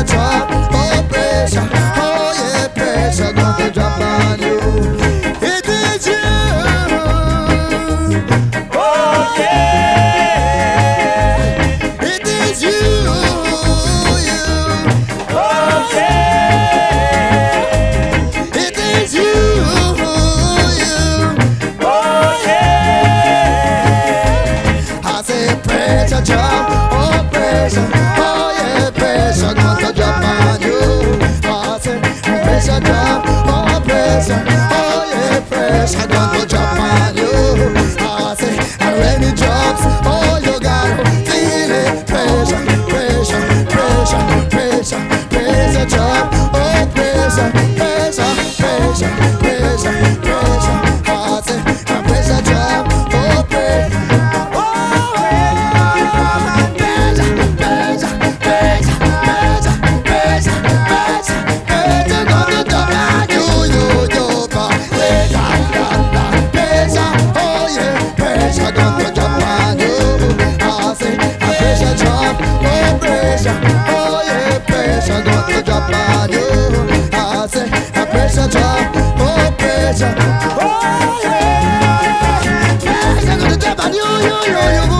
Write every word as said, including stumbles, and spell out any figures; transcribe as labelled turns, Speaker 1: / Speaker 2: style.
Speaker 1: pressure drop, oh pressure, oh yeah, pressure gonna drop on you. It is you, oh yeah. It is you, you, oh yeah. It is you, you, oh yeah. I say pressure drop, oh pressure, oh yeah, pressure gonna drop on you. I say pressure drop, oh pressure, oh yeah, pressure gonna drop on you. I say and when it drops, oh you gotta feel it. Pressure, pressure, pressure, pressure, pressure drop, oh pressure, pressure, pressure, pressure, pressure. I say and pressure drop, oh pressure. Oh yeah, pressure gonna drop on you. I say a pressure drop, oh pressure, oh yeah, pressure gonna drop on you, you, you, you.